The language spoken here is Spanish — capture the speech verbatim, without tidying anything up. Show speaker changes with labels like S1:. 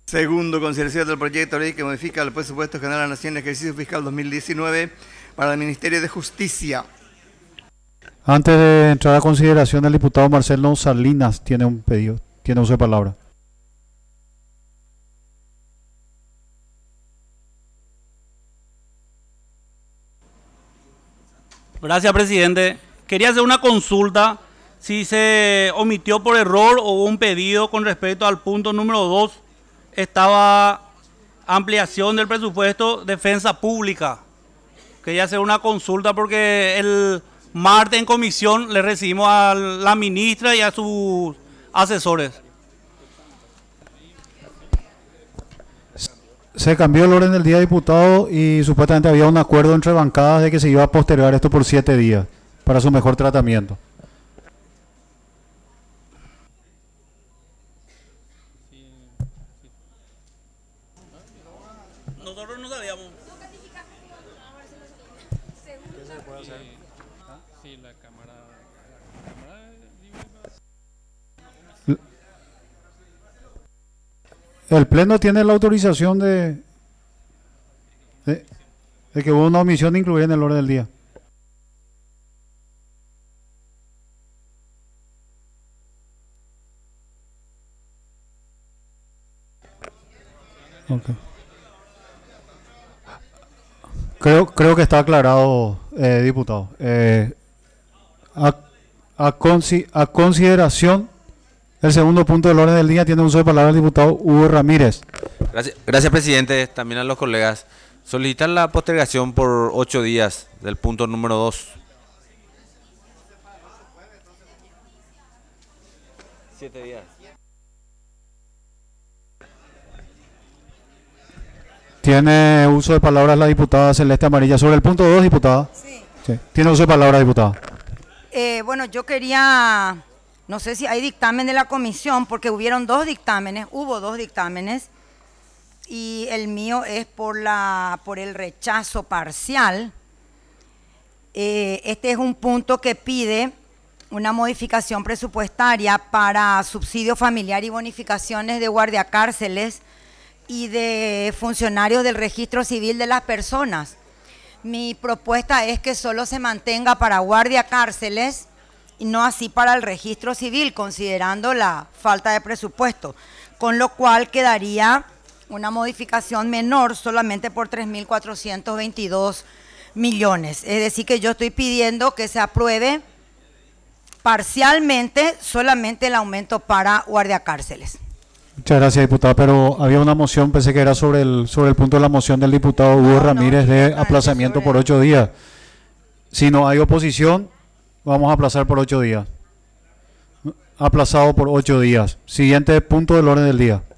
S1: Segundo, consideración del proyecto de ley que modifica el presupuesto general de la Nación en ejercicio fiscal dos mil diecinueve para el Ministerio de Justicia.
S2: Antes de entrar a consideración, el diputado Marcelo Salinas tiene un pedido, tiene uso de palabra.
S3: Gracias, presidente. Quería hacer una consulta si se omitió por error o hubo un pedido con respecto al punto número dos. Estaba ampliación del presupuesto defensa pública. Quería hacer una consulta porque el martes en comisión le recibimos a la ministra y a sus asesores.
S2: Se cambió el orden del día, diputado, y supuestamente había un acuerdo entre bancadas de que se iba a postergar esto por siete días para su mejor tratamiento.
S3: Nosotros no sabíamos.
S2: ¿Qué se puede hacer?
S4: Sí, la cámara, la cámara
S2: El Pleno tiene la autorización de, de, de que hubo una omisión de incluir en el orden del día. Okay. Creo, creo que está aclarado, eh, diputado. Eh, a, a, consi, a consideración, el segundo punto del orden del día tiene uso de palabra el diputado Hugo Ramírez.
S5: Gracias, gracias, presidente. También a los colegas. Solicitar la postergación por ocho días del punto número dos. Siete días.
S2: Tiene uso de palabras la diputada Celeste Amarilla. Sobre el punto dos, diputada.
S6: Sí.
S2: Sí. Tiene uso de palabra, diputada.
S6: Eh, bueno, yo quería, no sé si hay dictamen de la comisión, porque hubieron dos dictámenes, hubo dos dictámenes, y el mío es por, la, por el rechazo parcial. Eh, este es un punto que pide una modificación presupuestaria para subsidio familiar y bonificaciones de guardiacárceles y de funcionarios del registro civil de las personas. Mi propuesta es que solo se mantenga para guardiacárceles y no así para el registro civil, considerando la falta de presupuesto, con lo cual quedaría una modificación menor solamente por tres mil cuatrocientos veintidós millones. Es decir, que yo estoy pidiendo que se apruebe parcialmente solamente el aumento para guardiacárceles.
S2: Muchas gracias, diputada, pero había una moción, pensé que era sobre el sobre el punto de la moción del diputado Hugo
S6: No,
S2: Ramírez
S6: no,
S2: de
S6: no,
S2: aplazamiento
S6: sobre-
S2: por ocho días. Si no hay oposición, vamos a aplazar por ocho días. Aplazado por ocho días. Siguiente punto del orden del día.